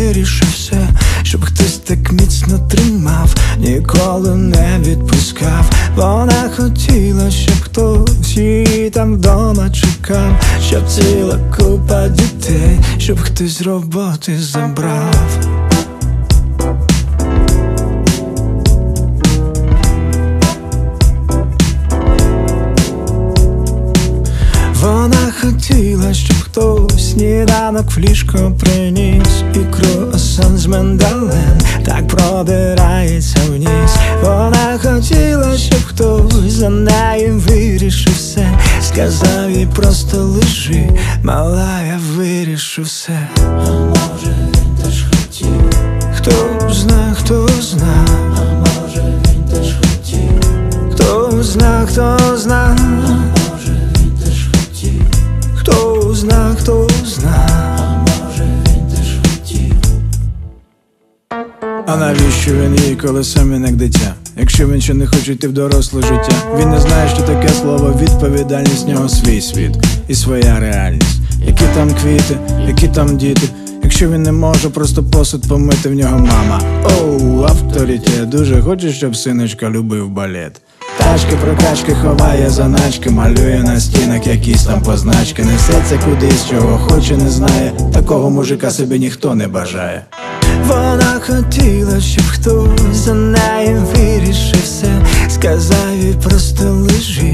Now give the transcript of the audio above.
вирішив все, щоб хтось так міцно тримав, ніколи не відпускав. Вона хотіла, щоб хтось її там вдома чекав, щоб ціла купа дітей, щоб хтось з роботи забрав. Вона хотіла, щоб хтось сніданок в ліжко приніс і круасан з миндалем так пробирається вниз. Вона хотіла, щоб хтось за нею вирішив все, сказав їй просто лежи, мала, я вирішу все. А може він теж хотів? Хто зна, хто зна. А може він теж хотів? Хто зна, хто зна. Хто зна, хто зна. А може він теж хотів? А навіщо він їй, коли сам він як дитя? Якщо він ще не хоче йти в доросле життя, він не знає, що таке слово відповідальність, в нього свій світ і своя реальність. Які там квіти, які там діти, якщо він не може просто посуд помити, в нього мама. Оу, авторитет, дуже хоче, щоб синочка любив балет. Тачки, прокачки, ховає заначки, малює на стінах якісь там позначки. Несеться кудись, чого хоче, не знає, такого мужика собі ніхто не бажає. Вона хотіла, щоб хтось за нею вирішив все, сказав їй просто лежи,